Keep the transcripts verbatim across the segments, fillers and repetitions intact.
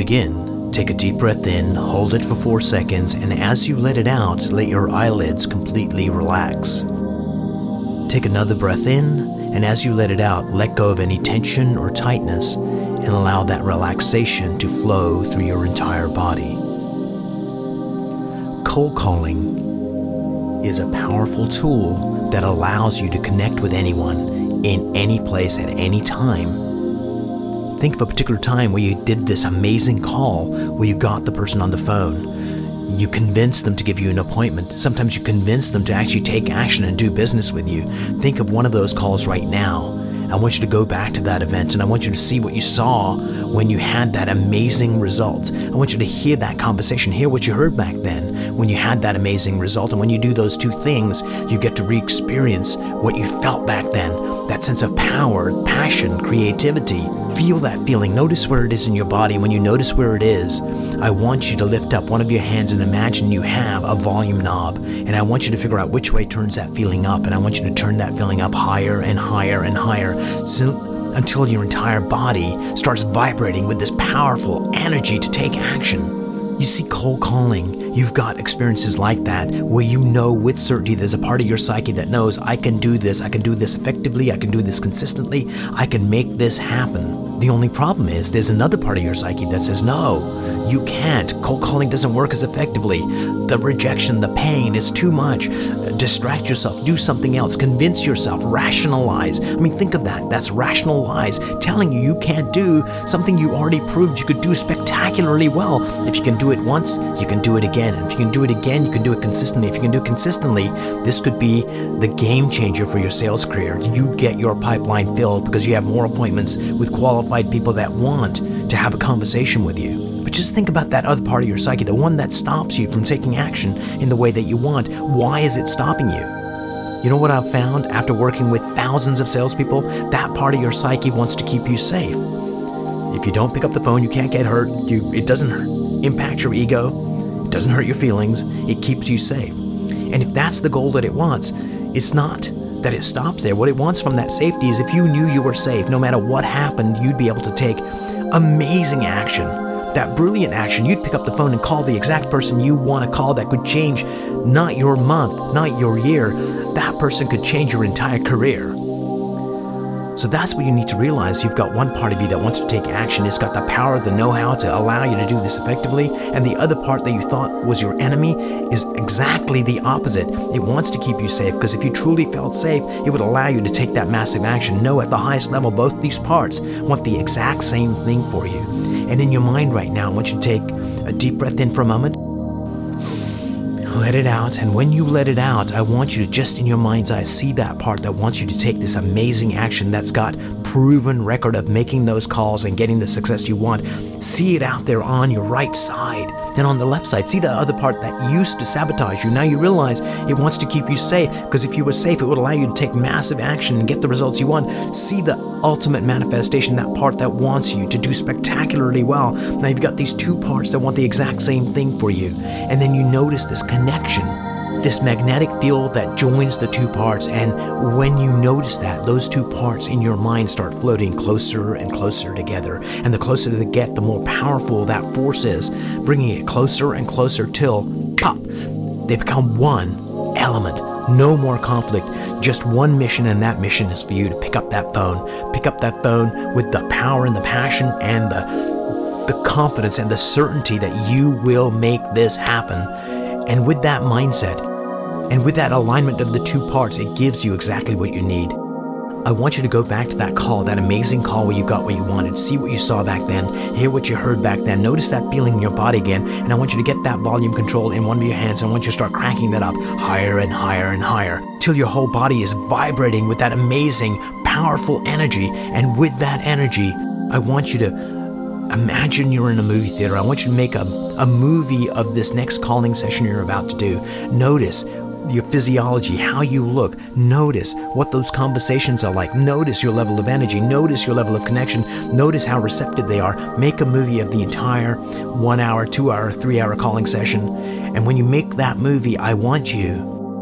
begin, take a deep breath in, hold it for four seconds, and as you let it out, let your eyelids completely relax. Take another breath in, and as you let it out, let go of any tension or tightness, and allow that relaxation to flow through your entire body. Cold calling is a powerful tool that allows you to connect with anyone in any place at any time. Think of a particular time where you did this amazing call, where you got the person on the phone. You convinced them to give you an appointment. Sometimes you convince them to actually take action and do business with you. Think of one of those calls right now. I want you to go back to that event, and I want you to see what you saw when you had that amazing result. I want you to hear that conversation, hear what you heard back then when you had that amazing result. And when you do those two things, you get to re-experience what you felt back then. That sense of power, passion, creativity. Feel that feeling. Notice where it is in your body. And when you notice where it is, I want you to lift up one of your hands and imagine you have a volume knob. And I want you to figure out which way turns that feeling up. And I want you to turn that feeling up higher and higher and higher so, until your entire body starts vibrating with this powerful energy to take action. You see, cold calling, you've got experiences like that where you know with certainty there's a part of your psyche that knows, I can do this, I can do this effectively, I can do this consistently, I can make this happen. The only problem is there's another part of your psyche that says, no, you can't. Cold calling doesn't work as effectively. The rejection, the pain, it's too much. Distract yourself, do something else, convince yourself, rationalize. I mean, think of that. That's rational lies telling you you can't do something you already proved you could do spectacularly well. If you can do it once, you can do it again. And if you can do it again, you can do it consistently. If you can do it consistently, this could be the game changer for your sales career. You get your pipeline filled because you have more appointments with qualified people that want to have a conversation with you. But just think about that other part of your psyche, the one that stops you from taking action in the way that you want. Why is it stopping you? You know what I've found after working with thousands of salespeople? That part of your psyche wants to keep you safe. If you don't pick up the phone, you can't get hurt. You, it doesn't hurt, impact your ego. It doesn't hurt your feelings. It keeps you safe. And if that's the goal that it wants, it's not that it stops there. What it wants from that safety is if you knew you were safe, no matter what happened, you'd be able to take amazing action. That brilliant action, you'd pick up the phone and call the exact person you want to call that could change not your month, not your year. That person could change your entire career. So that's what you need to realize. You've got one part of you that wants to take action. It's got the power, the know-how to allow you to do this effectively. And the other part that you thought was your enemy is exactly the opposite. It wants to keep you safe because if you truly felt safe, it would allow you to take that massive action. No, at the highest level, both these parts want the exact same thing for you. And in your mind right now, I want you to take a deep breath in for a moment. Let it out, and when you let it out, I want you to just in your mind's eye see that part that wants you to take this amazing action that's got proven record of making those calls and getting the success you want. See it out there on your right side. Then on the left side, see the other part that used to sabotage you. Now you realize it wants to keep you safe because if you were safe, it would allow you to take massive action and get the results you want. See the ultimate manifestation, that part that wants you to do spectacularly well. Now you've got these two parts that want the exact same thing for you. And then you notice this connection, this magnetic field that joins the two parts. And when you notice that, those two parts in your mind start floating closer and closer together. And the closer they get, the more powerful that force is, bringing it closer and closer till, pop, they become one element. No more conflict, just one mission, and that mission is for you to pick up that phone. Pick up that phone with the power and the passion and the, the confidence and the certainty that you will make this happen. And with that mindset, and with that alignment of the two parts, it gives you exactly what you need. I want you to go back to that call, that amazing call where you got what you wanted. See what you saw back then. Hear what you heard back then. Notice that feeling in your body again. And I want you to get that volume control in one of your hands. I want you to start cranking that up higher and higher and higher till your whole body is vibrating with that amazing, powerful energy. And with that energy, I want you to imagine you're in a movie theater. I want you to make a, a movie of this next calling session you're about to do. Notice your physiology, how you look. Notice what those conversations are like. Notice your level of energy. Notice your level of connection. Notice how receptive they are. Make a movie of the entire one hour, two hour, three hour calling session. And when you make that movie, I want you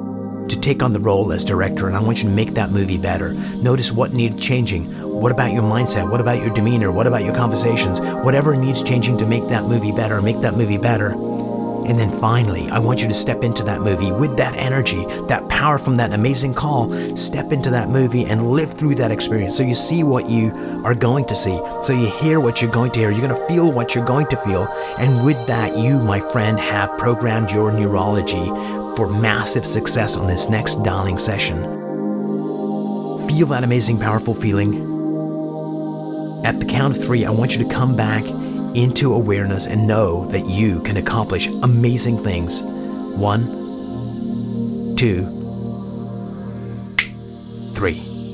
to take on the role as director, and I want you to make that movie better. Notice what needs changing. What about your mindset? What about your demeanor? What about your conversations? Whatever needs changing to make that movie better, make that movie better. And then finally, I want you to step into that movie with that energy, that power from that amazing call. Step into that movie and live through that experience. So you see what you are going to see. So you hear what you're going to hear. You're going to feel what you're going to feel. And with that, you, my friend, have programmed your neurology for massive success on this next dialing session. Feel that amazing, powerful feeling. At the count of three, I want you to come back into awareness and know that you can accomplish amazing things. One, two, three.